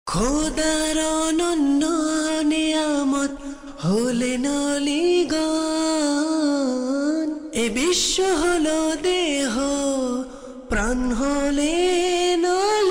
খোদার অনন্য নিয়ামত হলেন অলিগণ, এ বিশ্ব হলো দেহ, প্রাণ হলেন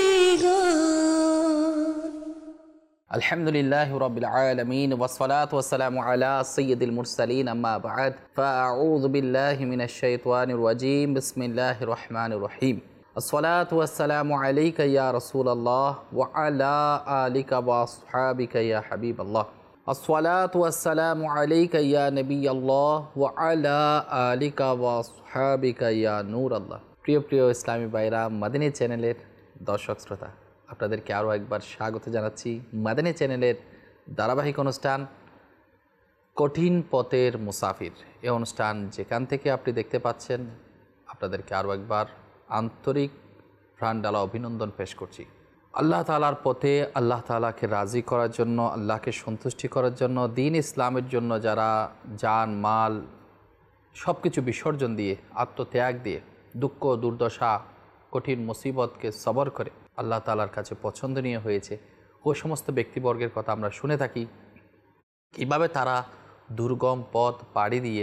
অলিগণ। আলহামদুলিল্লাহি রাব্বিল আলামিন ওয়াসসালাতু ওয়াসসালামু আলা সাইয়্যিদিল মুরসালিন আম্মা বা'দ ফাআউযু বিল্লাহি মিনাশ শাইতানির রাজীম বিসমিল্লাহির রহমানির রহিম। আসসালাতু ওয়াসসালামু আলাইকা ইয়া রাসূলুল্লাহ ওয়া আলা আলিকা ওয়া আসহাবিকা ইয়া হাবিবাল্লাহ। আসসালাতু ওয়াসসালামু আলাইকা ইয়া নবিয়াল্লাহ ওয়া আলা আলিকা ওয়া আসহাবিকা ইয়া নূরাল্লাহ। প্রিয় প্রিয় ইসলামী ভাইরা, মাদানী চ্যানেলের দর্শক শ্রোতা, আপনাদেরকে আরও একবার স্বাগত জানাচ্ছি মাদানী চ্যানেলের ধারাবাহিক অনুষ্ঠান কঠিন পথের মুসাফির। এই অনুষ্ঠান যেখান থেকে আপনি দেখতে পাচ্ছেন, আপনাদেরকে আরও একবার আন্তরিক প্রাণঢালা অভিনন্দন পেশ করছি। আল্লাহ তাআলার পথে আল্লাহ তাআলাকে রাজি করার জন্য, আল্লাহকে সন্তুষ্টি করার জন্য, দ্বীন ইসলামের জন্য যারা জান মাল সব কিছু বিসর্জন দিয়ে, আত্মত্যাগ দিয়ে, দুঃখ দুর্দশা কঠিন মুসিবতকে সবর করে আল্লাহ তাআলার কাছে পছন্দনীয় হয়েছে, ও সমস্ত ব্যক্তিবর্গের কথা আমরা শুনে থাকি, কীভাবে তারা দুর্গম পথ পাড়ি দিয়ে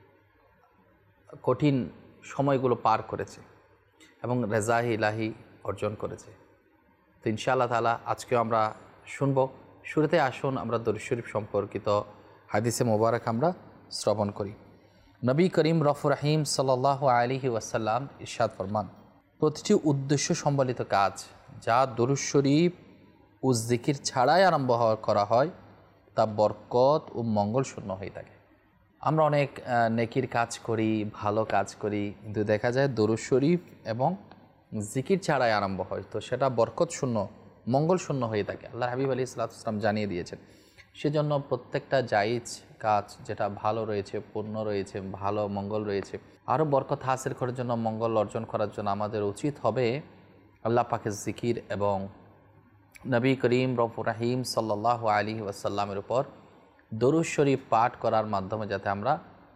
কঠিন সময়গুলো পার করেছে এবং রেজায়ে ইলাহি অর্জন করেছে। তো ইনশাআল্লাহ তাআলা আজকেও আমরা শুনব। শুরুতে আসুন আমরা দরুদ শরীফ সম্পর্কিত হাদিসে মোবারক আমরা শ্রবণ করি। নবী করিম রফুর রহিম সাল্লাল্লাহু আলাইহি ওয়াসাল্লাম ইরশাদ ফরমান, প্রতিটি উদ্দেশ্য সম্বলিত কাজ যা দরুদ শরীফ ও জিকির ছাড়াই আরম্ভ করা হয় তা বরকত ও মঙ্গল শূন্য হয়ে থাকে। আমরা অনেক নেকির কাজ করি, ভালো কাজ করি, কিন্তু দেখা যায় দরুদ শরীফ এবং জিকির ছাড়াই আরম্ভ হয়, তো সেটা বরকত শূন্য, মঙ্গল শূন্য হয়ে থাকে। আল্লাহ হাবিব আলাইহিস সালাম জানিয়ে দিয়েছেন। সেজন্য প্রত্যেকটা জায়েজ কাজ যেটা ভালো রয়েছে, পূর্ণ রয়েছে, ভালো মঙ্গল রয়েছে, আরও বরকত হাসিল করার জন্য, মঙ্গল অর্জন করার জন্য আমাদের উচিত হবে আল্লাহ পাকের জিকির এবং নবী করিম রফুর রহিম সাল্লাল্লাহু আলাইহি ওয়াসাল্লামের উপর দরুদ শরীফ পাঠ করার মাধ্যমে যাতে আমরা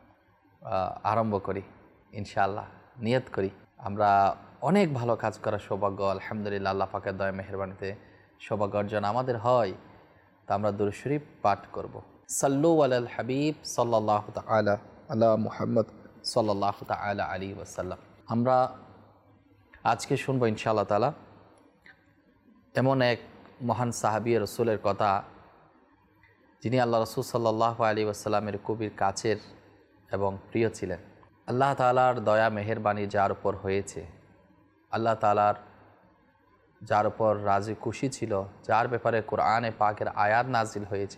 আরম্ভ করি। ইনশাআল্লাহ নিয়ত করি আমরা অনেক ভালো কাজ করার সৌভাগ্য আলহামদুলিল্লাহ আল্লাহ পাকের দয়া মেহেরবানিতে সৌভাগ্য অর্জন আমাদের হয়। তা আমরা দরুদ শরীফ পাঠ করব। সাল্লু আলাল হাবিব সাল্লাল্লাহু তাআলা আলা মুহাম্মদ সাল্লাল্লাহু তাআলা আলাইহি ওয়াসাল্লাম। আমরা আজকে শুনবো ইনশাআল্লাহ তাআলা এমন এক মহান সাহাবী রাসূলের কথা, যিনি আল্লাহ রাসূল সাল্লাল্লাহু আলাইহি ওয়াসাল্লামের খুবই কাছের এবং প্রিয় ছিলেন। আল্লাহ তাআলার দয়া মেহেরবানি যার উপর হয়েছে, আল্লাহ তাআলার যার উপর রাজি খুশি ছিল, যার ব্যাপারে কোরআনে পাকের আয়াত নাজিল হয়েছে,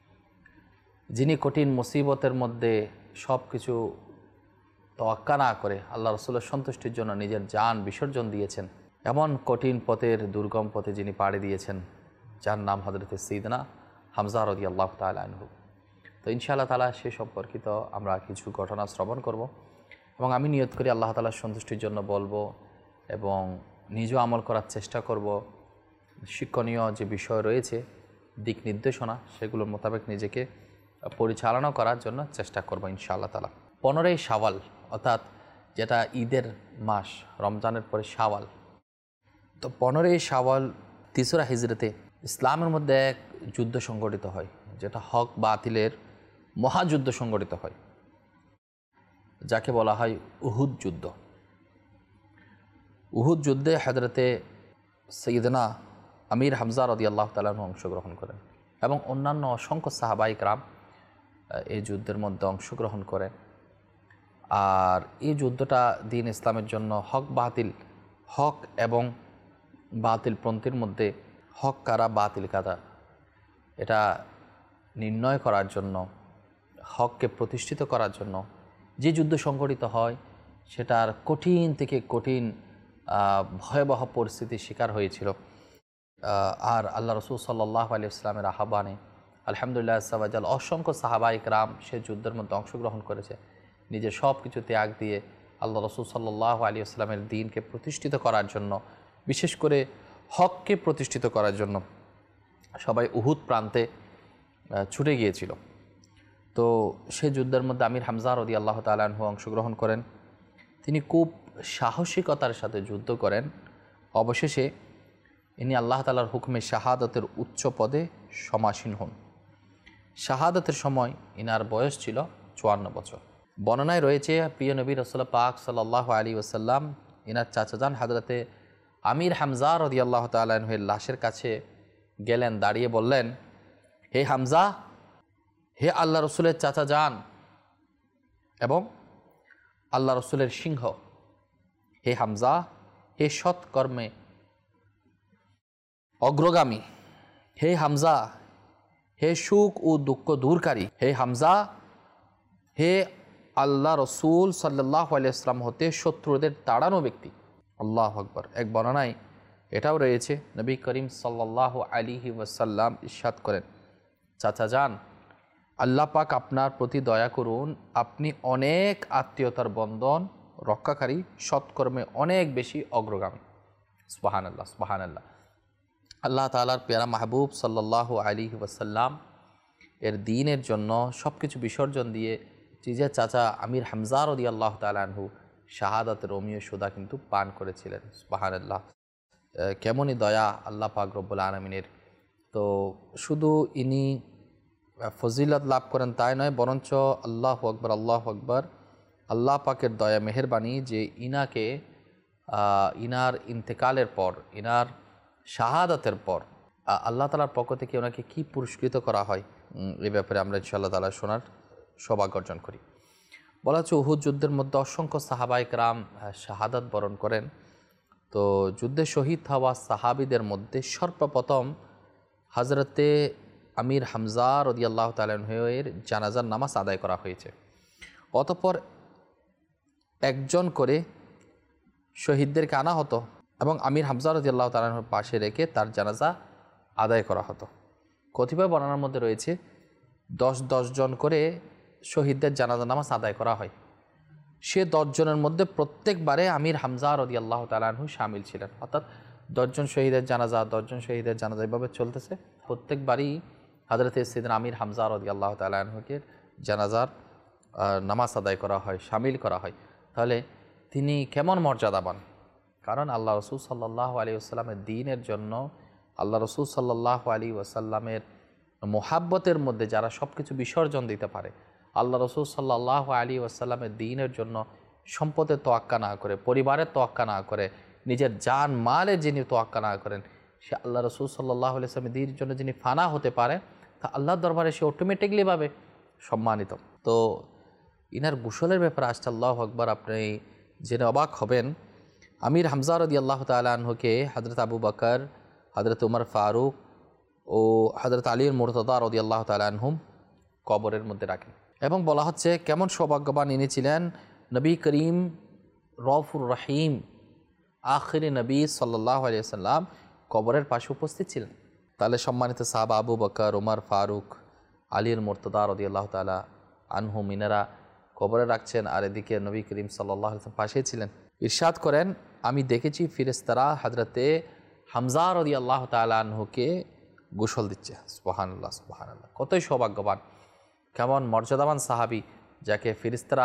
যিনি কঠিন মুসিবতের মধ্যে সব কিছু তোয়াক্কা না করে আল্লাহ রাসূলের সন্তুষ্টির জন্য নিজের জান বিসর্জন দিয়েছেন, এমন কঠিন পথের দুর্গম পথে যিনি পাড়ি দিয়েছেন, যার নাম হযরত সাইয়্যিদনা হামজা রাদিয়াল্লাহু তাআলা আনহু। তো ইনশাআল্লাহ তাআলা সে সম্পর্কিত আমরা কিছু ঘটনা শ্রবণ করব এবং আমি নিয়ত করি আল্লাহ তাআলার সন্তুষ্টির জন্য বলবো এবং নিজেও আমল করার চেষ্টা করব। শিক্ষণীয় যে বিষয় রয়েছে, দিক নির্দেশনা, সেগুলোর মোতাবেক নিজেকে পরিচালনা করার জন্য চেষ্টা করব ইনশাআল্লাহ তাআলা। 15ই শাওয়াল, অর্থাৎ যেটা ঈদের মাস, রমজানের পরে শাওয়াল। তো 15ই শাওয়াল 3রা হিজরতে ইসলামের মধ্যে এক যুদ্ধ সংগঠিত হয়, যেটা হক বাতিলের মহাযুদ্ধ সংগঠিত হয়, যাকে বলা হয় উহুদ যুদ্ধ। উহুদ যুদ্ধে হযরতে সাইয়্যিদনা আমির হামজা রাদিয়াল্লাহু তাআলা আনহু অংশগ্রহণ করেন এবং অন্যান্য অসংখ্য সাহাবায়ে কেরাম এই যুদ্ধের মধ্যে অংশগ্রহণ করেন। আর এই যুদ্ধটা দ্বীন ইসলামের জন্য হক এবং বাতিলপন্থীর মধ্যে হক কারা বাতিল কারা এটা নির্ণয় করার জন্য, হককে প্রতিষ্ঠিত করার জন্য যে যুদ্ধ সংঘটিত হয়, সেটার কঠিন থেকে কঠিন ভয়াবহ পরিস্থিতির শিকার হয়েছিল। আর আল্লাহ রাসূল সাল্লাল্লাহু আলাইহি ওয়াসাল্লামের আহ্বানে আলহামদুলিল্লাহ সাওয়াজাল অসংখ্য সাহাবায়ে কেরাম সে যুদ্ধের মধ্যে অংশগ্রহণ করেছে, নিজের সব কিছু ত্যাগ দিয়ে আল্লাহ রাসূল সাল্লাল্লাহু আলাইহি ওয়াসাল্লামের দ্বীনকে প্রতিষ্ঠিত করার জন্য, বিশেষ করে হককে প্রতিষ্ঠিত করার জন্য সবাই উহুদ প্রান্তে ছুটে গিয়েছিল। তো সে যুদ্ধের মধ্যে আমির হামজা রাদিয়াল্লাহু তাআলা আনহু অংশগ্রহণ করেন। তিনি খুব সাহসিকতার সাথে যুদ্ধ করেন। অবশেষে ইনি আল্লাহ তাআলার হুকুমে শাহাদাতের উচ্চ পদে সমাসীন হন। শাহাদাতের সময় ইনার বয়স ছিল 54 বছর। বর্ণনায় রয়েছে প্রিয় নবী রাসূল পাক সাল্লাল্লাহু আলাইহি ওয়াসাল্লাম ইনার চাচাজান হযরতে আমির হামজা রাদিয়াল্লাহু তাআলা আনহু এর লাশের কাছে গেলেন, দাঁড়িয়ে বললেন, হে হামজা, হে আল্লাহ রসুলের চাচাজান এবং আল্লাহ রসুলের সিংহ, হে হামজা, হে সৎকর্মে অগ্রগামী, হে হামজা, হে সুখ ও দুঃখ দূরকারী, হে হামজা, হে আল্লাহ রসুল সাল্লাল্লাহু আলাইহি ওয়াসাল্লাম হতে শত্রুদের তাড়ানো ব্যক্তি। আল্লাহু আকবার। এক বর্ণনায় এটাও রয়েছে, নবী করিম সাল্লাল্লাহু আলাইহি ওয়াসাল্লাম ইরশাদ করেন, চাচাজান, আল্লাহ পাক আপনার প্রতি দয়া করুন, আপনি অনেক আত্মীয়তার বন্ধন রক্ষাকারী, সৎকর্মে অনেক বেশি অগ্রগামী। সুবহানাল্লাহ, সুবহানাল্লাহ। আল্লাহ তাআলার প্যারা মাহবুব সাল্লাল্লাহু আলাইহি ওয়াসাল্লাম এর দ্বীনের জন্য সব কিছু বিসর্জন দিয়ে নিজের চাচা আমির হামজা রাদিয়াল্লাহু তাআলা আনহু শাহাদাতের রোমিও সুদা কিন্তু পান করেছিলেন। সুবহানাল্লাহ, কেমনই দয়া আল্লাহ পাক রব্বুল আলামিনের। তো শুধু ইনি ফজিলত লাভ করেন তাই নয়, বরঞ্চ আল্লাহু আকবার, আল্লাহু আকবার, আল্লাহ পাকের দয়া মেহেরবানি যে ইনাকে ইনার ইন্তেকালের পর, ইনার শাহাদাতের পর আল্লাহ তাআলার পক্ষ থেকে ওনাকে কী পুরস্কৃত করা হয়, এই ব্যাপারে আমরা ইনশাআল্লাহ তাআলা শোনার সৌভাগ্য অর্জন করি। বলা হচ্ছে উহুদ যুদ্ধের মধ্যে অসংখ্য সাহাবায়ে কেরাম শাহাদাত বরণ করেন। তো যুদ্ধে শহীদ হওয়া সাহাবীদের মধ্যে সর্বপ্রথম হযরতে আমির হামজা রাদিয়াল্লাহু তাআলা আনহু-এর জানাজার নামাজ আদায় করা হয়েছে। অতঃপর একজন করে শহীদদেরকে আনা হতো এবং আমির হামজা রাদিয়াল্লাহু তাআলা আনহুর পাশে রেখে তার জানাজা আদায় করা হতো। কতিপয় বর্ণনার মধ্যে রয়েছে 10 জন করে শহীদদের জানাজা নামাজ আদায় করা হয়। সে 10 জনের মধ্যে প্রত্যেকবারে আমির হামজা রাদিয়াল্লাহু তাআলা আনহু শামিল ছিলেন। অর্থাৎ 10 জন শহীদের জানাজা, 10 জন শহীদের জানাজা এভাবে চলতেছে। প্রত্যেকবারই হযরতে সাইয়েদনা আমির হামজা রাদিয়াল্লাহু তাআলা আনহুকে জানাজার নামাজ আদায় করা হয়, শামিল করা হয়। তাহলে তিনি কেমন মর্যাদাবান, কারণ আল্লাহ রসুল সাল্লাল্লাহু আলাইহি ওয়াসাল্লামের দ্বীনের জন্য, আল্লাহ রসুল সাল্লাল্লাহু আলাইহি ওয়াসাল্লামের মোহাব্বতের মধ্যে যারা সব কিছু বিসর্জন দিতে পারে, আল্লাহ রসুল সাল্লাল্লাহু আলাইহি ওয়াসাল্লামের দ্বীনের জন্য সম্পদের তোয়াক্কা না করে, পরিবারের তোয়াক্কা না করে, নিজের জান মালের যিনি তোয়াক্কা না করেন, সে আল্লাহ রসুল সাল্লাল্লাহু আলাইহি ওয়াসাল্লামের দ্বীনের জন্য যিনি ফানা হতে পারে, তা আল্লাহর দরবারে সে অটোমেটিকলিভাবে সম্মানিত। তো ইনার গোসলের ব্যাপারে আসছে, আল্লাহু আকবার, আপনি জেনে অবাক হবেন। আমির হামজা রাদিয়াল্লাহু তাআলা আনহুকে হযরত আবু বকর, হযরত উমর ফারুক ও হযরত আলীর মুরতাদা রাদিয়াল্লাহু তাআলা আনহুম কবরের মধ্যে রাখেন। এবং বলা হচ্ছে কেমন সৌভাগ্যবান ইনি ছিলেন, নবী করিম রউফুর রহিম আখিরি নবী সাল্লাল্লাহু আলাইহি ওয়াসাল্লাম কবরের পাশে উপস্থিত ছিলেন। তাহলে সম্মানিত সাহাবা আবু বকর, উমর ফারুক, আলীর মুরতাদা রাদিয়াল্লাহু তাআলা আনহুম ইনারা কবরে রাখছেন, আর এদিকে নবী করিম সাল্লাল্লাহু আলাইহি ওয়াসাল্লাম পাশে ছিলেন। ইরশাদ করেন, আমি দেখেছি ফেরেশতারা হযরতে হামজা রাদিয়াল্লাহু তাআলা আনহুকে গোসল দিচ্ছে। সুবহানাল্লাহ, সুবহানাল্লাহ, কতই সৌভাগ্যবান, কেমন মর্যাদাবান সাহাবী যাকে ফেরেশতারা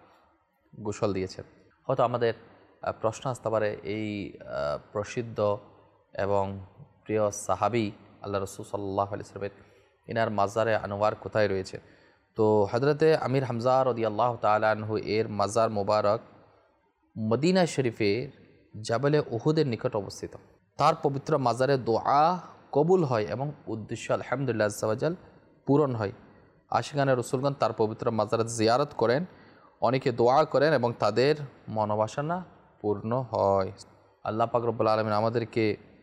গোসল দিয়েছেন। হয়তো আমাদের প্রশ্ন আসতে পারে, এই প্রসিদ্ধ এবং প্রিয় সাহাবী আল্লাহ রাসূল সাল্লাল্লাহু আলাইহি ওয়াসাল্লামের ইনার মাজারে আনোয়ার কোথায় রয়েছে? তো হযরতে আমির হামজা রাদিয়াল্লাহু তাআলা আনহু এর মাজার মোবারক মদিনা শরীফের জাবলে উহুদের নিকট অবস্থিত। তার পবিত্র মাজারে দোয়া কবুল হয় এবং উদ্দেশ্য আলহামদুলিল্লাহ আজ্জা ওয়া জাল পূরণ হয়। আশিকানে রসুলগণ তার পবিত্র মাজারে জিয়ারত করেন, অনেকে দোয়া করেন এবং তাদের মনোবাসনা পূর্ণ হয়। আল্লাহ পাক রব্বুল আলামিন আমাদেরকে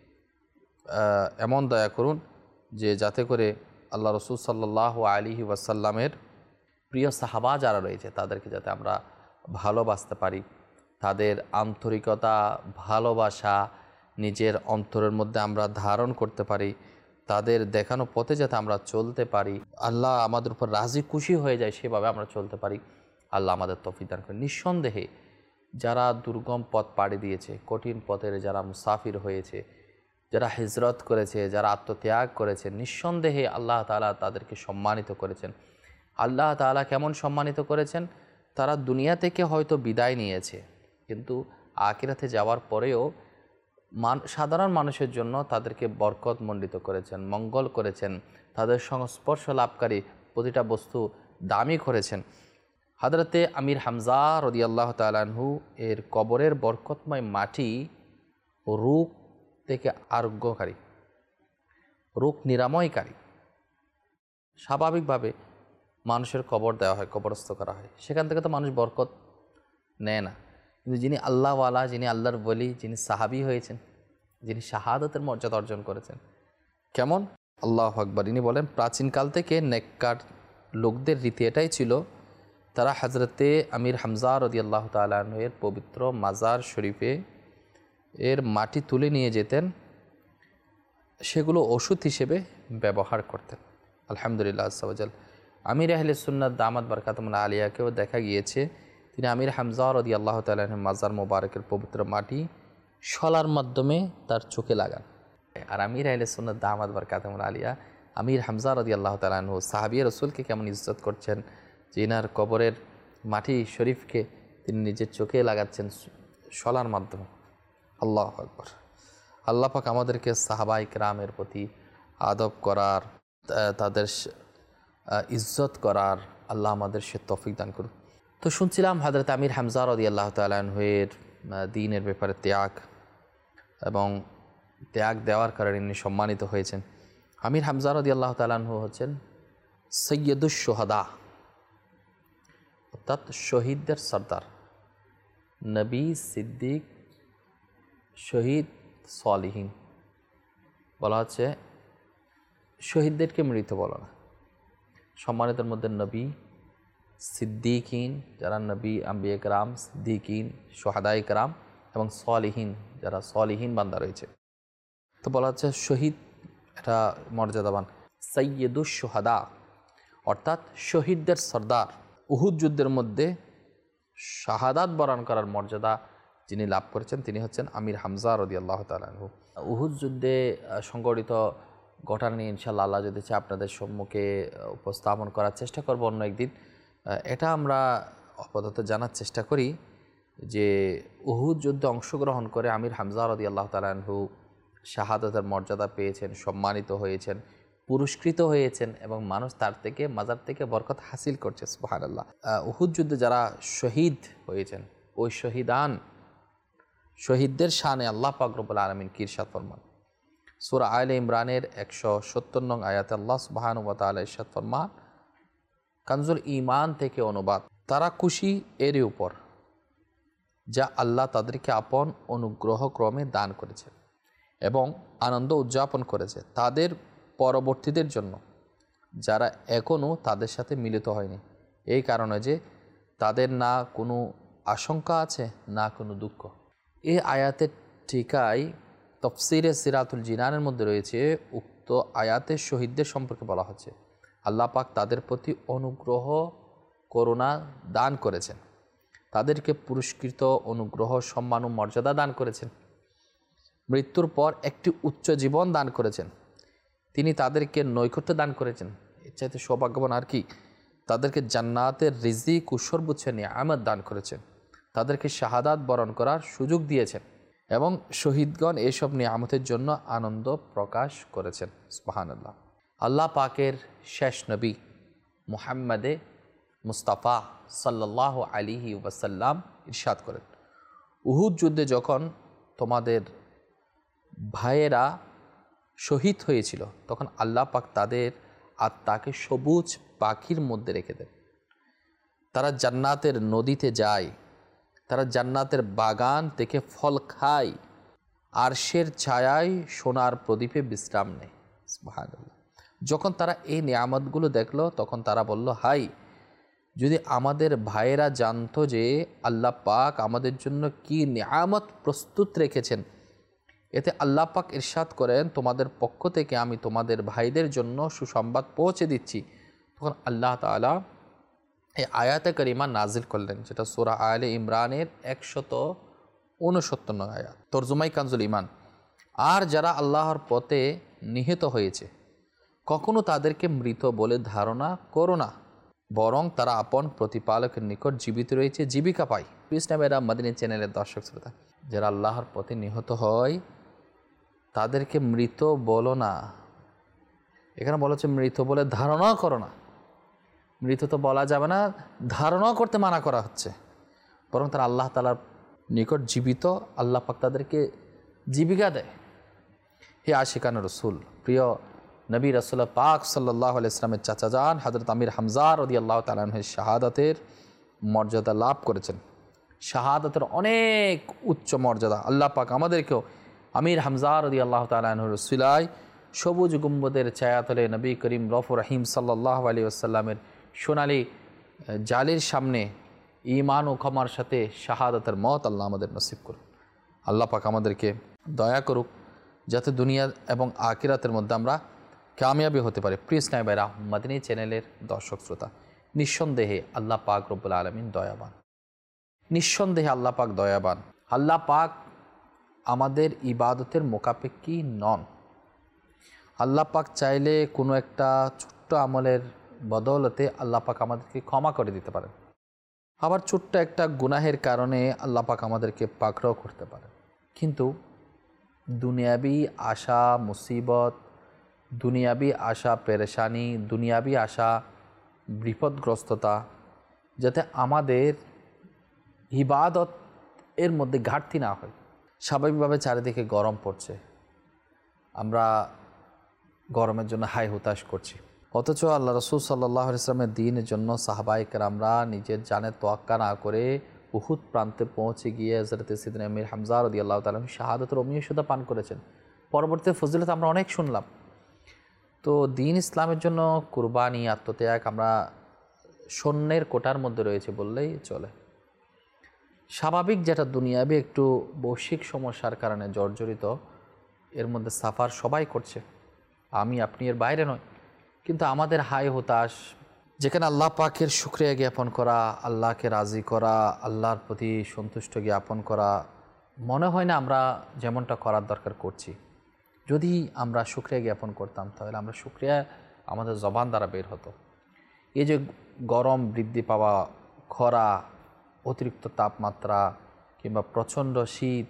এমন দয়া করুন যে যাতে করে আল্লাহ রসুল সাল্লাল্লাহু আলাইহি ওয়াসাল্লামের প্রিয় সাহাবা যারা রয়েছে তাদেরকে যাতে আমরা ভালোবাসতে পারি, তাদের আন্তরিকতা, ভালোবাসা নিজের অন্তরের মধ্যে আমরা ধারণ করতে পারি, তাদের দেখানো পথে যাতে আমরা চলতে পারি, আল্লাহ আমাদের উপর রাজি খুশি হয়ে যায় সেভাবে আমরা চলতে পারি। আল্লাহ আমাদের তৌফিক দান করেন। নিঃসন্দেহে যারা দুর্গম পথ পাড়ি দিয়েছে, কঠিন পথের যারা মুসাফির হয়েছে, যারা হিজরত করেছে, যারা আত্মত্যাগ করেছে, নিঃসন্দেহে আল্লাহ তাআলা তাদেরকে সম্মানিত করেছেন। আল্লাহ তাআলা কেমন সম্মানিত করেছেন? তারা দুনিয়া থেকে হয়তো বিদায় নিয়েছে, কিন্তু আখিরাতে যাওয়ার পরেও সাধারণ মানুষের জন্য তাদেরকে বরকত মণ্ডিত করেছেন, মঙ্গল করেছেন, তাদের সংস্পর্শ লাভকারী প্রতিটা বস্তু দামি করেছেন। হযরতে আমির হামজা রাদিয়াল্লাহু তাআলা আনহু এর কবরের বরকতময় মাটি রোগ থেকে আরোগ্যকারী, রোগ নিরাময়কারী। স্বাভাবিকভাবে মানুষের কবর দেওয়া হয়, কবরস্থ করা হয়, সেখান থেকে তো মানুষ বরকত নেয় না। কিন্তু যিনি আল্লাহওয়ালা, যিনি আল্লাহর ওলি, যিনি সাহাবী হয়েছেন, যিনি শাহাদাতের মর্যাদা অর্জন করেছেন, কেমন? আল্লাহু আকবার। ইনি বলেন, প্রাচীনকাল থেকে নেককার লোকদের রীতি এটাই ছিল, তারা হযরতে আমির হামজা রাদিয়াল্লাহু তাআলা আনহু এর পবিত্র মাজার শরীফে এর মাটি তুলে নিয়ে যেতেন, সেগুলো ওষুধ হিসেবে ব্যবহার করতেন। আলহামদুলিল্লাহ আজ্জা ওয়া জাল। আমির আহলে সুন্নাত দামাত বারকাতুহুল আলিয়াকেও দেখা গিয়েছে তিনি আমির হামজা রাদিয়াল্লাহু তাআলা আনহুর মাজার মোবারকের পবিত্র মাটি শলার মাধ্যমে তার চোখে লাগান। আর আমির আহলে সুন্নাত দামাত বারকাতুহুল আলিয়া আমির হামজা রাদিয়াল্লাহু তাআলা আনহু সাহাবী রাসূলকে কেমন ইজ্জত করছেন, যে এনার কবরের মাটি শরীফকে তিনি নিজের চোখে লাগাচ্ছেন শলার মাধ্যমে। আল্লাহু আকবার। আল্লাহ পাক আমাদেরকে সাহাবায়ে কেরামের প্রতি আদব করার, তাদের ইজ্জত করার আল্লাহ আমাদের সে তৌফিক দান করুন। তো শুনছিলাম হযরত আমির হামজা রাদিয়াল্লাহু তাআলা আনহুর দ্বীনের ব্যাপারে ত্যাগ, এবং ত্যাগ দেওয়ার কারণে ইনি সম্মানিত হয়েছেন। আমির হামজা রাদিয়াল্লাহু তাআলা আনহু হচ্ছেন সৈয়দুশ শুহাদা, অর্থাৎ শহীদদের সর্দার, নবী, সিদ্দিক, শহীদ, সালিহিন। বলা হচ্ছে শহীদদেরকে মৃত বলো না, সম্মানিতের মধ্যে নবী, সিদ্দিকিন, যারা নবী, আম্বিয়া কেরাম, সিদ্দিকিন, শুহাদায়ে কেরাম, এবং সালিহিন, যারা সালিহিন বান্দা রয়েছে। তো বলা হচ্ছে শহীদ, এটা মর্যাদাবান। সৈয়দুশ শুহাদা অর্থাৎ শহীদদের সর্দার। উহুদ যুদ্ধের মধ্যে শাহাদাত বরণ করার মর্যাদা যিনি লাভ করেছেন তিনি হচ্ছেন আমির হামজা রাদিয়াল্লাহু তাআলা আনহু। উহুদ যুদ্ধে সংঘটিত ঘটনা নিয়ে ইনশাআল্লাহ আল্লাহ যদি চায় আপনাদের সম্মুখে উপস্থাপন করার চেষ্টা করব অন্য একদিন। এটা আমরা আপাতত জানার চেষ্টা করি যে উহুদ যুদ্ধে অংশগ্রহণ করে আমির হামজা রাদিয়াল্লাহু তাআলা আনহু শাহাদাতের মর্যাদা পেয়েছেন, সম্মানিত হয়েছেন, পুরস্কৃত হয়েছেন, এবং মানুষ তার থেকে, মাজার থেকে বরকত হাসিল করছে। সুবহানাল্লাহ। উহুদ যুদ্ধে যারা শহীদ হয়েছেন, ওই শহীদদের শানে আল্লাহ পাক রব্বুল আলামিন কি ইরশাদ ফরমান? সূরা আলে ইমরানের 170 নং আয়াতে আল্লাহ সুবহানাহু ওয়া তাআলা ইরশাদ ফরমান, কানজুল ঈমান থেকে অনুবাদ, তারা খুশি এর উপর যা আল্লাহ তাদেরকে আপন অনুগ্রহ ক্রমে দান করেছে এবং আনন্দ উদযাপন করেছে তাদের পরবর্তীদের জন্য, যারা এখনও তাদের সাথে মিলিত হয়নি, এই কারণে যে তাদের না কোনো আশঙ্কা আছে, না কোনো দুঃখ। এই আয়াতের টিকায় তফসিরে সিরাতুল জিনানের মধ্যে রয়েছে, উক্ত আয়াতের শহীদদের সম্পর্কে বলা হচ্ছে আল্লাহ পাক তাদের প্রতি অনুগ্রহ করুণা দান করেছেন, তাদেরকে পুরস্কৃত, অনুগ্রহ, সম্মান ও মর্যাদা দান করেছেন, মৃত্যুর পর একটি উচ্চ জীবন দান করেছেন, তিনি তাদেরকে নৈকট্য দান করেছেন। এর চাইতে সৌভাগ্যবান আর কি? তাদেরকে জান্নাতের রিজিক ও সর্বোচ্চ নিয়ামত দান করেছেন, তাদেরকে শাহাদাত বরণ করার সুযোগ দিয়েছেন, এবং শহীদগণ এসব নিয়ামতের জন্য আনন্দ প্রকাশ করেছেন। সুবহানাল্লাহ। আল্লাহ পাকের শেষ নবী মুহাম্মদে মুস্তাফা সাল্লাল্লাহু আলাইহি ওয়াসাল্লাম ইরশাদ করেন, উহুদ যুদ্ধে যখন তোমাদের ভাইয়েরা শহীদ হয়েছিল তখন আল্লাহ পাক তাদের আত্মাকে সবুজ পাখির মধ্যে রেখে দেন, তারা জান্নাতের নদীতে যায়, তারা জান্নাতের বাগান থেকে ফল খায়, আরশের ছায়ায় সোনার প্রদীপে বিশ্রাম নেয়। সুবহানাল্লাহ। যখন তারা এই নিয়ামতগুলো দেখলো তখন তারা বলল, হাই, যদি আমাদের ভাইয়েরা জানতো যে আল্লাহ পাক আমাদের জন্য কি নিয়ামত প্রস্তুত রেখেছেন। এতে আল্লাহ পাক ইরশাদ করেন, তোমাদের পক্ষ থেকে আমি তোমাদের ভাইদের জন্য সুসংবাদ পৌঁছে দিচ্ছি। তখন আল্লাহ তাআলা এই আয়াতে কারিমা নাজিল করলেন, যেটা সূরা আলে ইমরানের 169 নং আয়াত, তরজমাই কানজুল ঈমান। আর যারা আল্লাহর পথে নিহত হয়েছে কখনো তাদেরকে মৃত বলে ধারণা করো না, বরং তারা আপন প্রতিপালকের নিকট জীবিত রয়েছে, জীবিকা পায়। ইসলামেরা মদিনী চ্যানেলের দর্শক শ্রোতা, যারা আল্লাহর পথে নিহত হয় তাদেরকে মৃত বলো না। এখানে বলা হচ্ছে মৃত বলে ধারণা করো না। মৃত তো বলা যাবে না, ধারণা করতে মানা করা হচ্ছে, বরং তারা আল্লাহ তাআলার নিকট জীবিত। আল্লাহ পাক তাদেরকে জীবিকা দেয়। হে আশিকান রসুল, প্রিয় নবী রাসূলুল্লাহ পাক সাল্লাল্লাহু আলাইহি ওয়াসাল্লামের চাচা যান হযরত আমির হামজা রাদিয়াল্লাহু তাআলা আনহুর শাহাদাতের মর্যাদা লাভ করেছেন। শাহাদাতের অনেক উচ্চ মর্যাদা। আল্লাহ পাক আমাদেরকেও আমির হামজা রাদিয়াল্লাহু তাআলা আনহুর উসিলায় সবুজ গুম্বদের ছায়াতলে নবী করিম রউফুর রহিম সাল্লাল্লাহু আলাইহি ওয়াসাল্লামের সোনালি জালির সামনে ঈমান ও ক্ষমার সাথে শাহাদাতের মত আল্লাহ আমাদের নসিব করুন। আল্লাহ পাক আমাদেরকে দয়া করুক যাতে দুনিয়া এবং আখিরাতের মধ্যে আমরা কামিয়াবি হতে পারে। প্রিয় ইসলামী ভাইরা, মাদানী চ্যানেলের দর্শক শ্রোতা, নিঃসন্দেহে আল্লাহ পাক রব্বুল আলামিন দয়াবান। নিঃসন্দেহে আল্লাহ পাক দয়াবান। আল্লাহ পাক আমাদের ইবাদতের মোকাপেক্ষী নন। আল্লাহ পাক চাইলে কোনো একটা ছোট্ট আমলের বদৌলতে আল্লাহ পাক আমাদেরকে ক্ষমা করে দিতে পারেন। আবার ছোট্ট একটা গুনাহের কারণে আল্লাহ পাক আমাদেরকে পাকড়াও করতে পারেন। কিন্তু দুনিয়াবি আশা মুসিবত, দুনিয়াবি আশা পেরেশানি, দুনিয়াবি আশা বিপদগ্রস্ততা যাতে আমাদের ইবাদত এর মধ্যে ঘাটতি না হয়। স্বাভাবিকভাবে চারিদিকে গরম পড়ছে, আমরা গরমের জন্য হাই হুতাশ করছি, অথচ আল্লাহ রাসূল সাল্লাল্লাহু আলাইহি ওয়াসাল্লামের দ্বীনের জন্য সাহাবায়ে কেরামরা নিজের জানের তোয়াক্কা না করে উহুদ প্রান্তে পৌঁছে গিয়ে হযরত সিদনা আমির হামজা রাদিয়াল্লাহু তাআলা শাহাদাতের অমীয়সুদা পান করেছেন। পরবর্তী ফজিলত আমরা অনেক শুনলাম। তো দ্বীন ইসলামের জন্য কুরবানি, আত্মত্যাগ আমরা সৈন্যের কোটার মধ্যে রয়েছে বললেই চলে। স্বাভাবিক যেটা দুনিয়াবি একটু বৈশ্বিক সমস্যার কারণে জর্জরিত, এর মধ্যে সাফার সবাই করছে, আমি আপনি এর বাইরে নয়। কিন্তু আমাদের হাই হতাশ, যেখানে আল্লাহ পাকের শুকরিয়া জ্ঞাপন করা, আল্লাহকে রাজি করা, আল্লাহর প্রতি সন্তুষ্ট জ্ঞাপন করা, মনে হয় না আমরা যেমনটা করার দরকার করছি। যদি আমরা শুকরিয়া জ্ঞাপন করতাম তাহলে আমরা শুকরিয়া আমাদের জবান দ্বারা বের হতো। এই যে গরম বৃদ্ধি পাওয়া, খরা, অতিরিক্ত তাপমাত্রা কিংবা প্রচণ্ড শীত,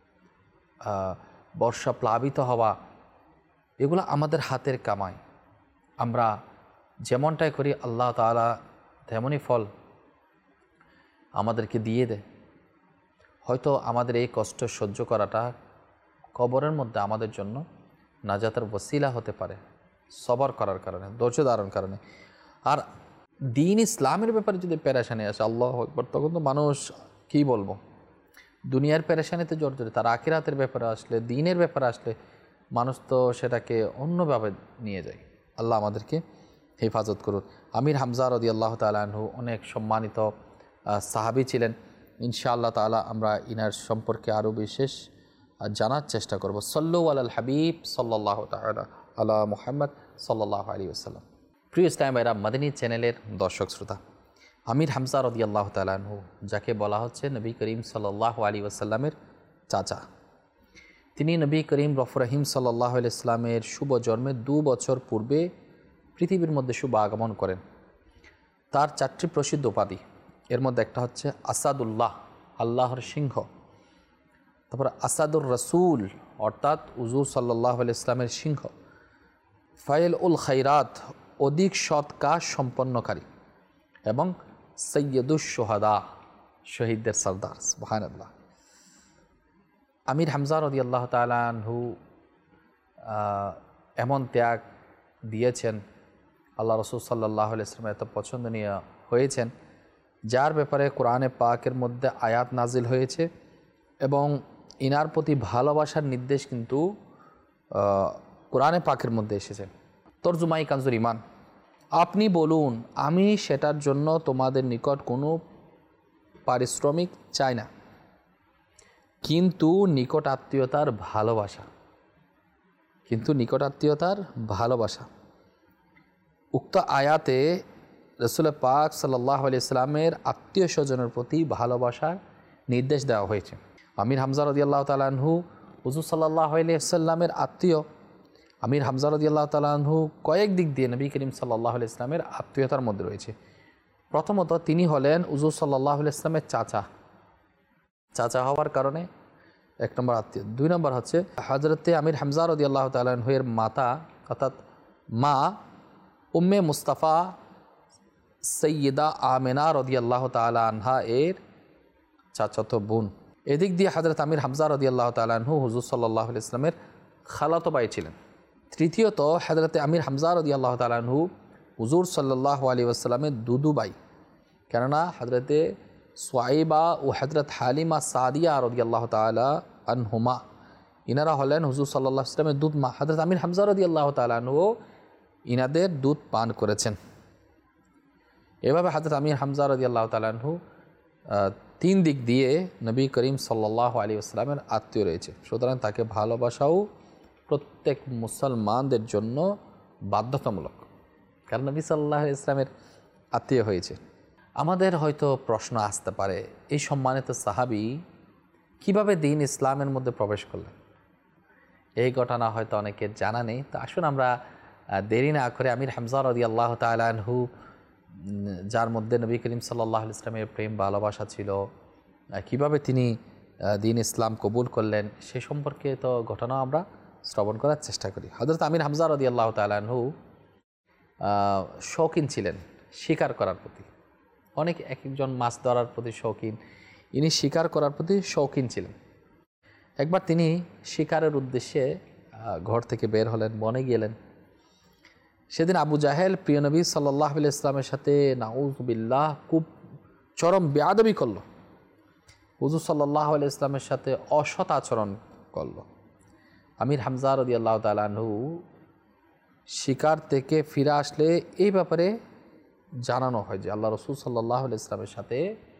বর্ষা প্লাবিত হওয়া, এগুলো আমাদের হাতের কামাই। আমরা যেমনটাই করি আল্লাহ তাআলা তেমনই ফল আমাদেরকে দিয়ে দেয়। হয়তো আমাদের এই কষ্ট সহ্য করাটা কবরের মধ্যে আমাদের জন্য নাজাতের ওসিলা হতে পারে, সবর করার কারণে, ধৈর্য ধারণ কারণে। আর দ্বীন ইসলামের ব্যাপারে যদি পেরেশানি আসে, আল্লাহু আকবার, তখন তো মানুষ কী বলবো, দুনিয়ার পেরেশানিতে জর্জরিত। তার আখিরাতের ব্যাপারে আসলে, দ্বীনের ব্যাপারে আসলে মানুষ তো সেটাকে অন্যভাবে নিয়ে যায়। আল্লাহ আমাদেরকে হেফাজত করুন। আমির হামজা রাদিয়াল্লাহু তাআলা আনহু অনেক সম্মানিত সাহাবী ছিলেন। ইনশাআল্লাহ তাআলা আমরা ইনার সম্পর্কে আরও বিশেষ জানার চেষ্টা করব। সাল্লু আলাল হাবিব সাল্লাল্লাহু তাআলা আলা মুহাম্মদ সাল্লাল্লাহু আলাইহি ওয়াসাল্লাম। প্রিয় ইসলামী ভাইরা, মাদানী চ্যানেলের দর্শক শ্রোতা, আমির হামজা রাদিয়াল্লাহু তাআলা আনহু, যাকে বলা হচ্ছে নবী করিম সাল্লাল্লাহু আলাইহি ওয়াসাল্লামের চাচা, তিনি নবী করিম রউফুর রহিম সাল্লাল্লাহু আলাইহি ওয়াসাল্লামের শুভ জন্মের 2 বছর পূর্বে পৃথিবীর মধ্যে শুভ আগমন করেন। তার 4টি প্রসিদ্ধ উপাধি, এর মধ্যে একটা হচ্ছে আসাদুল্লাহ, আল্লাহর সিংহ। তারপর আসাদুর রসুল, অর্থাৎ হুজুর সাল্লাল্লাহু আলাইহি ওয়াসাল্লামের সিংহ। ফাইল উল খাইরাত, অধিক সৎ কাজ সম্পন্নকারী। এবং সৈয়দুশ সোহাদা, শহীদদের সর্দার। সুবহানাল্লাহ। আমির হামজা রাদিয়াল্লাহু তাআলা আনহু এমন ত্যাগ দিয়েছেন, আল্লাহ রাসূল সাল্লাল্লাহু আলাইহি ওয়াসাল্লাম এত পছন্দনীয় হয়েছেন, যার ব্যাপারে কোরআনে পাকের মধ্যে আয়াত নাজিল হয়েছে এবং ইনার প্রতি ভালোবাসার নির্দেশ কিন্তু কোরআনে পাকের মধ্যে এসেছে। তরজুমাই কানজুল ইমান, আপনি বলুন আমি সেটার জন্য তোমাদের নিকট কোনো পারিশ্রমিক চাই না, কিন্তু নিকট আত্মীয়তার ভালোবাসা, উক্ত আয়াতে রাসূল পাক সাল্লাল্লাহু আলাইহি ওয়াসাল্লামের আত্মীয় স্বজনের প্রতি ভালোবাসার নির্দেশ দেওয়া হয়েছে। আমির হামজা রাদিয়াল্লাহু তাআলা আনহু হুজুর সাল্লাল্লাহু আলাইহি ওয়াসাল্লামের আত্মীয়। আমির হামজা রাদিয়াল্লাহু তাআলা আনহু কয়েক দিক দিয়ে নবী করিম সাল্লাল্লাহু আলাইহি ওয়াসাল্লামের আত্মীয়তার মধ্যে রয়েছে। প্রথমত তিনি হলেন হুজুর সাল্লাল্লাহু আলাইহি ওয়াসাল্লামের চাচা হওয়ার কারণে এক নম্বর আত্মীয়। 2 নম্বর হচ্ছে হজরতে আমির হামজা রাদিয়াল্লাহু তাআলা আনহু এর মাতা অর্থাৎ মা উম্মে মুস্তাফা সৈয়দা আমেনা রাদিয়াল্লাহু তাআলা আনহা এর চাচাতো বোন। এদিক দিয়ে হজরত আমির হামজা রাদিয়াল্লাহু তাআলা আনহু হুজুর সাল্লাল্লাহু আলাইহি ওয়াসাল্লামের খালাতো ভাই ছিলেন। তৃতীয়ত হজরতে আমির হামজা রাদিয়াল্লাহু তাআলা আনহু হুজুর সাল্লাল্লাহু আলাইহি ওয়াসাল্লামের দুদু ভাই, কেননা হজরতে সোয়াইবা ও হজরত হালিমা সাদিয়া রাদিয়াল্লাহু তাআলা আনহুমা ইনারা হলেন হুজুর সাল্লাল্লাহু আলাইহি ওয়াসাল্লামের দুধ মা। হজরত আমির হামজা রাদিয়াল্লাহু তাআলা আনহু ইনাদের দুধ পান করেছেন। এভাবে হজরত আমির হামজা রাদিয়াল্লাহু তাআলা আনহু 3 দিক দিয়ে নবী করিম সাল্লাল্লাহু আলাইহি ওয়াসাল্লামের আত্মীয় রয়েছে। সুতরাং তাকে ভালোবাসাও প্রত্যেক মুসলমানদের জন্য বাধ্যতামূলক, কারণ নবী সাল্লাল্লাহু আলাইহি ওয়াসাল্লামের আত্মীয় হয়েছে। আমাদের হয়তো প্রশ্ন আসতে পারে, এই সম্মানিত সাহাবী কিভাবে দ্বীন ইসলামের মধ্যে প্রবেশ করলেন? এই ঘটনা হয়তো অনেকের জানা নেই। তো আসুন আমরা দেরি না করে আমির হামজা রাদিয়াল্লাহু তাআলা আনহু, যার মধ্যে নবী করিম সাল্লাল্লাহু আলাইহি ওয়াসাল্লামের প্রেম ভালোবাসা ছিল, কিভাবে তিনি দ্বীন ইসলাম কবুল করলেন সে সম্পর্কে তো ঘটনা আমরা শ্রবণ করার চেষ্টা করি। হযরত আমির হামজা রাদিয়াল্লাহু তাআলা আনহু শৌখিন ছিলেন শিকার করার প্রতি। অনেক এক একজন মাছ ধরার প্রতি শৌখিন, ইনি শিকার করার প্রতি শৌখিন ছিলেন। একবার তিনি শিকারের উদ্দেশ্যে ঘর থেকে বের হলেন, বনে গেলেন। সেদিন আবু জাহেল প্রিয় নবী সাল্লাল্লাহু আলাইহি ওয়াসাল্লামের সাথে নাউযুবিল্লাহ খুব চরম বেয়াদবি করল, হুজুর সাল্লাল্লাহু আলাইহি ওয়াসাল্লামের সাথে অসৎ আচরণ করল। আমির হামজা রাদিয়াল্লাহু তাআলা আনহু শিকার থেকে ফিরে আসলে এই ব্যাপারে জানানো হয় যে আল্লাহ রাসূল সাল্লাল্লাহু আলাইহি ওয়াসাল্লামের সাথে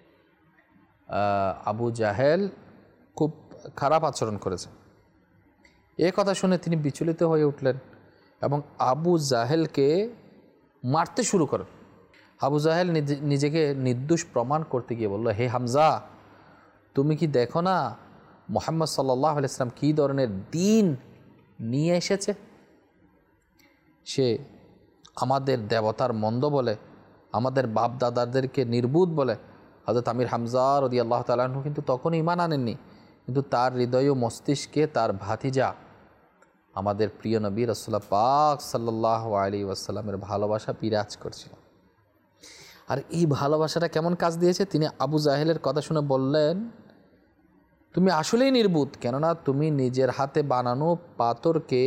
আবু জাহেল খুব খারাপ আচরণ করেছে। এই কথা শুনে তিনি বিচলিত হয়ে উঠলেন এবং আবু জাহেলকে মারতে শুরু করেন। আবু জাহেল নিজেকে নির্দোষ প্রমাণ করতে গিয়ে বলল, হে হামজা, তুমি কি দেখো না মুহাম্মদ সাল্লাল্লাহু আলাইহি ওয়াসাল্লাম কী ধরনের দ্বীন নিয়ে এসেছে? সে আমাদের দেবতার মন্দ বলে, আমাদের বাপ দাদাদেরকে নির্বুধ বলে। হযরত আমির হামজা রাদিয়াল্লাহু তাআলা আনহু কিন্তু তখন ঈমান আনেননি, কিন্তু তার হৃদয় ও মস্তিষ্কে তার ভাতিজা আমাদের প্রিয় নবী রাসূলুল্লাহ পাক সাল্লাল্লাহু আলাইহি ওয়াসাল্লামের ভালোবাসা বিরাজ করছিল। আর এই ভালোবাসাটা কেমন কাজ দিয়েছে? তিনি আবু জাহেলের কথা শুনে বললেন, তুমি আসলেই নির্বুধ, কেননা তুমি নিজের হাতে বানানো পাথরকে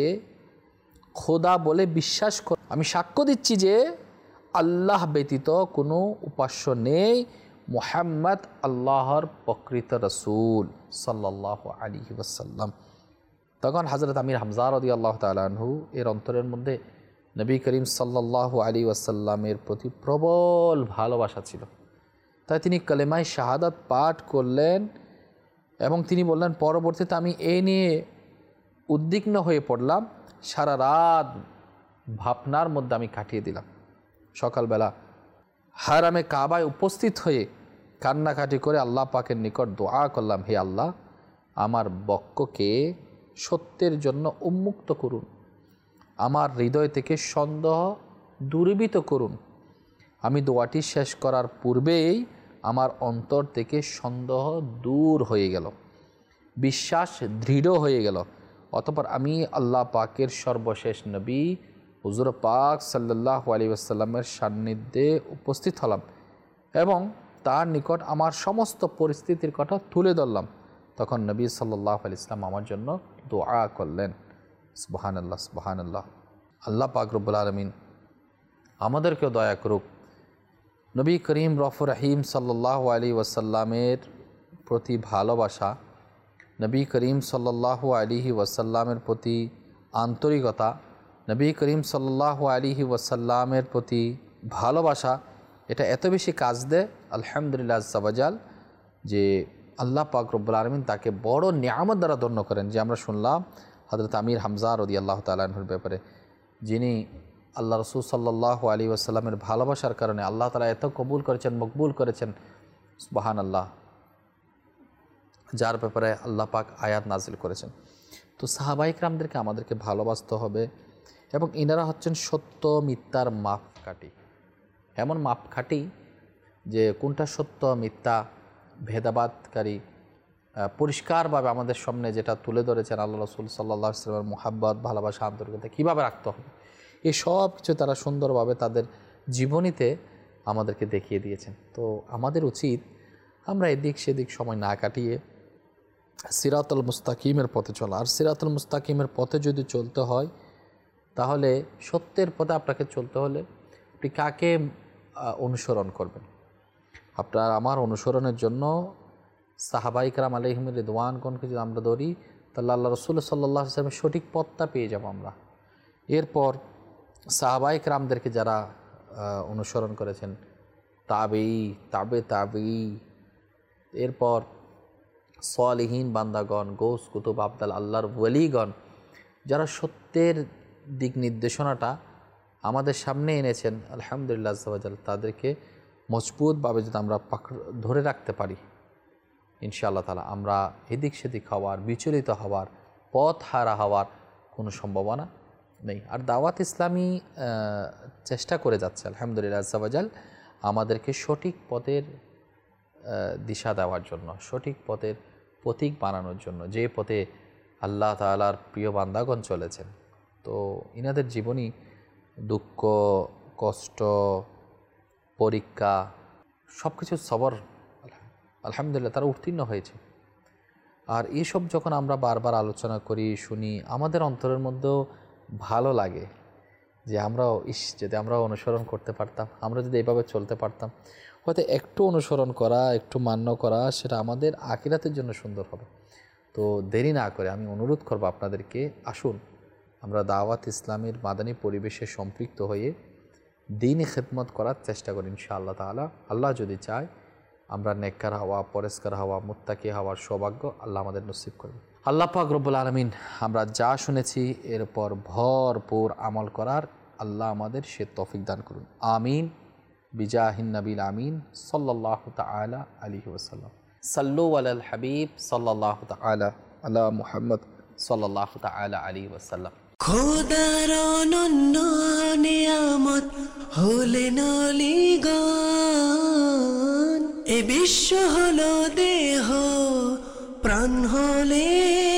খোদা বলে বিশ্বাস কর। আমি সাক্ষ্য দিচ্ছি যে আল্লাহ ব্যতীত কোনো উপাস্য নেই, মুহাম্মদ আল্লাহর প্রকৃত রাসূল সাল্লাল্লাহু আলাইহি ওয়াসাল্লাম। তখন হযরত আমির হামজা রাদিয়াল্লাহু তাআলা আনহু এর অন্তরের মধ্যে নবী করিম সাল্লাল্লাহু আলাইহি ওয়াসাল্লামের প্রতি প্রবল ভালোবাসা ছিল। তাই তিনি কালেমায়ে শাহাদাত পাঠ করলেন এবং তিনি বললেন, পরবর্তীতে আমি এই নিয়ে উদ্বিগ্ন হয়ে পড়লাম, সারা রাত ভাবনার মধ্যে আমি কাটিয়ে দিলাম। সকালবেলা হারামে কাবায় উপস্থিত হয়ে কান্নাকাটি করে আল্লাহ পাকের নিকট দোয়া করলাম, হে আল্লাহ, আমার বক্ষকে সত্যের জন্য উন্মুক্ত করুন, আমার হৃদয় থেকে সন্দেহ দূরীভূত করুন। আমি দোয়াটি শেষ করার পূর্বেই আমার অন্তর থেকে সন্দেহ দূর হয়ে গেল, বিশ্বাস দৃঢ় হয়ে গেল। অতঃপর আমি আল্লাহ পাকের সর্বশেষ নবী হুজুর পাক সাল্লাল্লাহু আলাইহি ওয়াসাল্লামের সান্নিধ্যে উপস্থিত হলাম এবং তার নিকট আমার সমস্ত পরিস্থিতির কথা তুলে ধরলাম। তখন নবী সাল্লাল্লাহু আলাইহি ওয়াসাল্লাম আমার জন্য দোয়া করলেন। সুবহানাল্লাহ, সুবহানাল্লাহ। আল্লাহ পাক রব্বুল আলামিন আমাদেরকেও দয়া করুক। নবী করিম রফুর রহিম সাল্লাল্লাহু আলাইহি ওয়াসাল্লামের প্রতি ভালোবাসা, নবী করিম সাল্লাল্লাহু আলাইহি ওয়াসাল্লামের প্রতি আন্তরিকতা, নবী করিম সাল্লাল্লাহু আলাইহি ওয়াসাল্লামের প্রতি ভালোবাসা, এটা এত বেশি কাজ দেয় আলহামদুলিল্লাহ আজ্জা ওয়াজাল যে আল্লাহ পাক রব্বুল আলামিন তাকে বড় নিয়ামত দ্বারা ধন্য করেন। যে আমরা শুনলাম হযরত আমির হামজা রাদিয়াল্লাহু তাআলা আনহুর ব্যাপারে, যিনি আল্লাহ রাসূল সাল্লাল্লাহু আলাইহি ওয়াসাল্লামের ভালোবাসার কারণে আল্লাহ তাআলা এত কবুল করেছেন, মকবুল করেছেন, সুবহানাল্লাহ, যার ব্যাপারে আল্লাহ পাক আয়াত নাজিল করেছেন। তো সাহাবায়ে কেরামদেরকে আমাদেরকে ভালোবাসতে হবে এবং ইনারা হচ্ছেন সত্য মিথ্যার মাপকাঠি, এমন মাপকাঠি যে কোনটা সত্য মিথ্যা ভেদাবাদকারী পরিষ্কারভাবে আমাদের সামনে যেটা তুলে ধরেছেন আল্লাহ রাসূল সাল্লাল্লাহু আলাইহি ওয়াসাল্লামের মুহাব্বত, ভালোবাসা, আন্তরিকতা কীভাবে রাখতে হবে, এই সব কিছু তারা সুন্দরভাবে তাদের জীবনীতে আমাদেরকে দেখিয়ে দিয়েছেন। তো আমাদের উচিত আমরা এদিক সেদিক সময় না কাটিয়ে সিরাতুল মুস্তাকিমের পথে চলা। আর সিরাতুল মুস্তাকিমের পথে যদি চলতে হয় তাহলে সত্যের পথে আপনাকে চলতে হলে আপনি কাকে অনুসরণ করবেন? আপনার আমার অনুসরণের জন্য সাহাবায়ে কেরাম আলাইহিম রিদওয়ানগণকে যদি আমরা ধরি তাহলে আল্লাহ রাসূল সাল্লাল্লাহু আলাইহি ওয়াসাল্লামের সঠিক পথটা পেয়ে যাব আমরা। এরপর সাহাবায়ে কেরামদেরকে যারা অনুসরণ করেছেন, তাবেই, এরপর সালিহিন বান্দাগণ, গৌস কুতুব আবদাল, আল্লাহর ওয়ালিগণ যারা সত্যের দিক নির্দেশনাটা আমাদের সামনে এনেছেন, আলহামদুলিল্লাহ আযজা ওয়া জাল, তাদেরকে মজবুতভাবে যদি আমরা ধরে রাখতে পারি ইনশাআল্লাহ তাআলা আমরা এদিক সেদিক হওয়ার, বিচলিত হওয়ার, পথ হারা হওয়ার কোনো সম্ভাবনা নেই। আর দাওয়াত ইসলামী চেষ্টা করে যাচ্ছে আলহামদুলিল্লাহ আযজা ওয়া জাল আমাদেরকে সঠিক পথের দিশা দেওয়ার জন্য, সঠিক পথের পথিক বানানোর জন্য, যে পথে আল্লাহ তাআলার প্রিয় বান্দাগণ চলেছেন। তো ইনাদের জীবনী দুঃখ, কষ্ট, পরীক্ষা সব কিছু সবর আলহামদুলিল্লাহ তারা উত্তীর্ণ হয়েছে। আর এইসব যখন আমরা বারবার আলোচনা করি, শুনি, আমাদের অন্তরের মধ্যেও ভালো লাগে যে আমরাও যদি আমরা অনুসরণ করতে পারতাম, আমরা যদি এভাবে চলতে পারতাম, হয়তো একটু অনুসরণ করা, একটু মান্য করা সেটা আমাদের আখিরাতের জন্য সুন্দর হবে। তো দেরি না করে আমি অনুরোধ করব আপনাদেরকে, আসুন আমরা দাওয়াত ইসলামের মাদানী পরিবেশে সম্পৃক্ত হয়ে দ্বীনি খিদমত করার চেষ্টা করি ইনশাআল্লাহ তাআলা। আল্লাহ যদি চায় আমরা নেককার হওয়া, পরেজগার হওয়া, মুত্তাকি হওয়ার সৌভাগ্য আল্লাহ আমাদের নসিব করবে। আল্লাহ পাক রব্বুল আলামিন আমরা যা শুনেছি এরপর ভরপুর আমল করার আল্লাহ আমাদের সে তৌফিক দান করুন। আমিন বিজাহিন নবীল আমিন সাল্লাল্লাহু তাআলা আলাইহি ওয়াসাল্লাম। সাল্লু আলাল হাবিব সাল্লাল্লাহু তাআলা আলা মুহাম্মদ সাল্লাল্লাহু তাআলা আলাইহি ওয়াসাল্লাম। খোদার অনন্য নিয়ামত হলেন অলিগণ, এ বিশ্ব হলো দেহ, প্রাণ হলেন